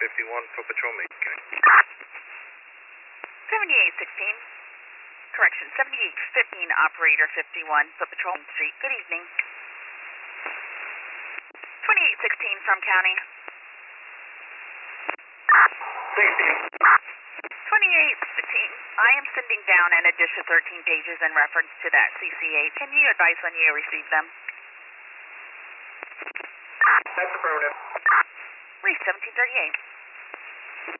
foot patrol making. 7816. Correction, 7815, operator 51, foot patrol street. Good evening. 2816 from county. 2816. I am sending down an additional 13 pages in reference to that CCA. Can you advise when you receive them? That's affirmative. Reef 1738.